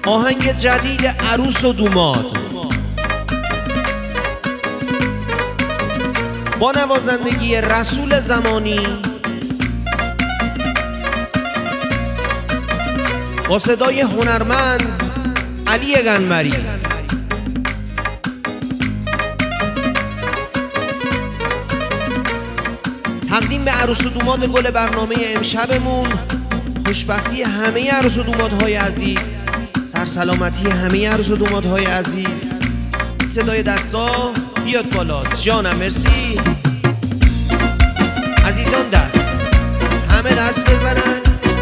آهنگ جدید عروس و دوماد با نوازندگی رسول زمانی با صدای هنرمند علی قنبری. تقدیم به عروس و دوماد گل برنامه امشبمون، خوشبختی همه عروس و دومادهای عزیز، سرسلامتی همه عروس و دومادهای عزیز. صدای دستا بیاد بالا. جانم مرسی. عزیزان دست، همه دست بزنن.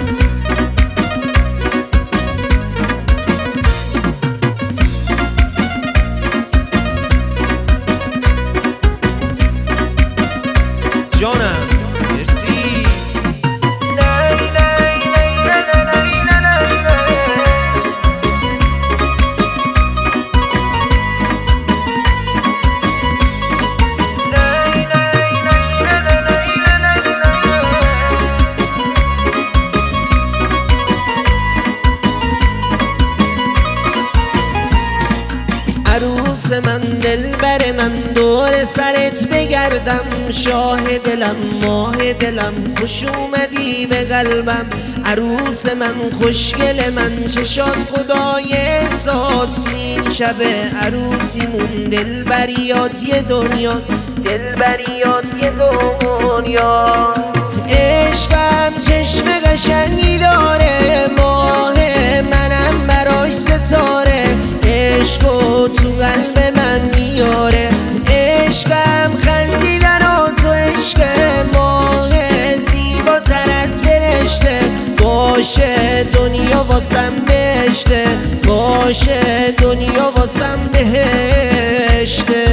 جانم مرسی. عروس من دلبر من دور سرت بگردم، شاه دلم ماه دلم خوش اومدی به قلبم. عروس من خوشگل من چشات خدای احساس، این شب عروسیمون دلبریات یه دنیاست، دلبریات یه دنیا. عشقم چشم قشنگی داره، ماه منم براش ستاره، عشقو تو قلب من میاره. عشقم خندیدن و تو عشق ماه زیباتر از فرشته، باشه دنیا واسم بهشته، باشه دنیا واسم بهشته.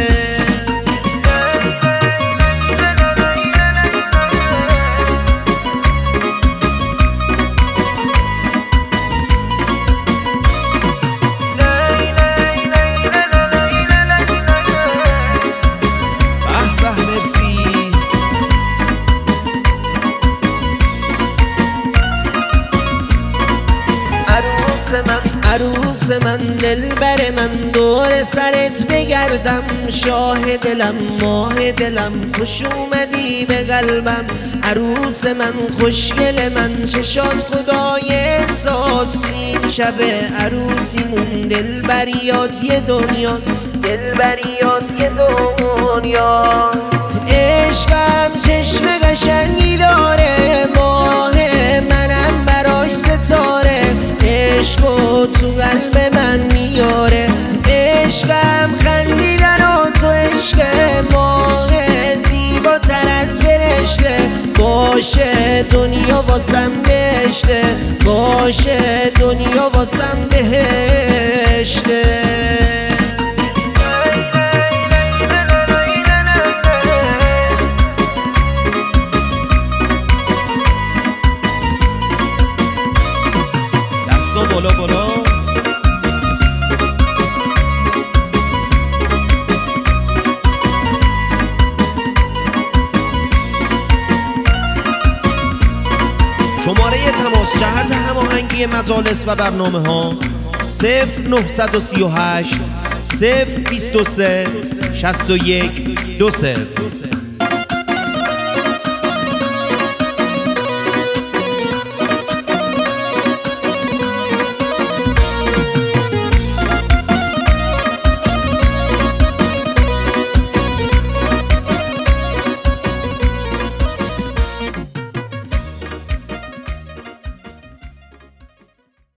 عروس من دلبر من دور سرت بگردم، شاه دلم ماه دلم خوش اومدی به قلبم. عروس من خوشگل من چشات خدای احساس، این شب عروسیمون دلبریات یه دنیاست، دلبریات یه دنیا. عشقم چشم قشنگی داره، ماه منم براش ستاره، عشقو تو قلب من میاره. عشقم خندیدن و تو عشق ماه زیباتر از فرشته، باشه دنیا واسم بهشته، باشه دنیا واسم بهشته. بالا بالا. شماره تماس جهت هماهنگی مجالس و برنامه‌ها 0938 023 61 20.